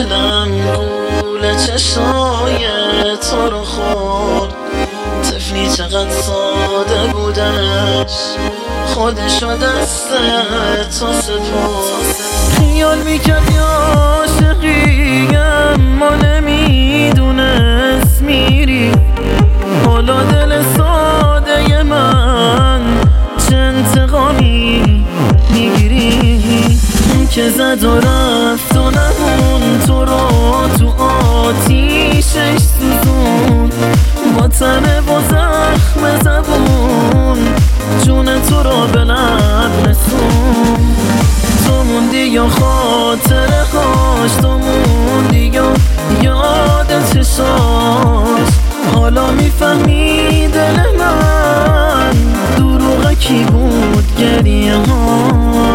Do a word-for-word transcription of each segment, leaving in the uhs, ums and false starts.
دلم گول چشای تو رو خورد. طفلی چقدر ساده بودش، خودشو دست تو سپرد. خیال میکرد یا عاشقی اما نمیدونست میری. حالا دل ساده من چه انتقامی میگیری؟ که زد و رفت و نمون تو رو تو آتیشش سوزون. با تنه و زخم زبون جون تو رو به لب رسون. تو موندی یا خاطره هاش، تو موندی یا یاد چشاش. حالا میفهمی دل من دروغ کی بود گریه ها.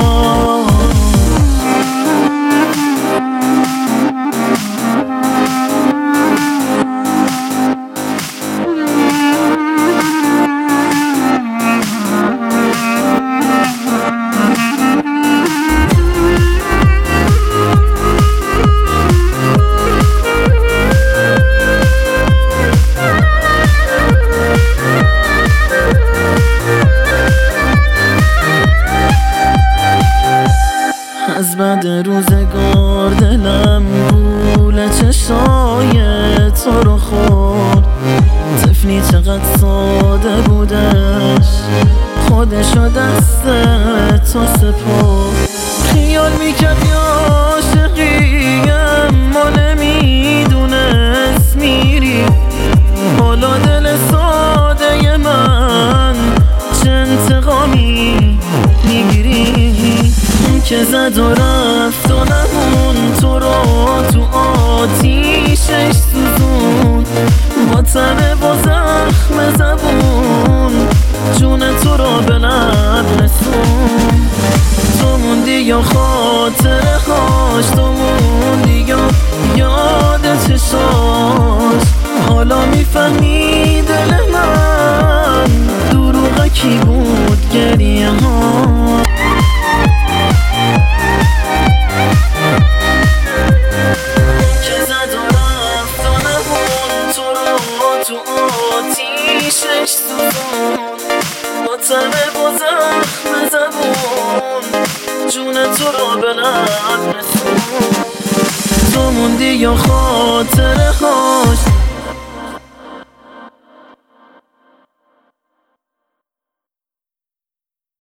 از بعد روزگار دلم گول چشای تو رو خورد. طفلی چقدر ساده بودش، خودشو دست تو سپرد. خیال میکرد یا عاشقی اما نمیدونست میری. حالا دل ساده من چه انتقامی میگیری؟ که زد و رفت و نمون تو رو تو آتیشش سوزون. با تنه و زخم زبون جون تو رو به لب رسون. تو موندی یا خاطره هاش، تو موندی یا یاد چشاش. حالا میفهمی دل من دروغ کی بود گریه ها. تو آتیشش سوزون. با تنه و زخم زبون جون تو رو به لب رسون. تو موندی یا خاطره ها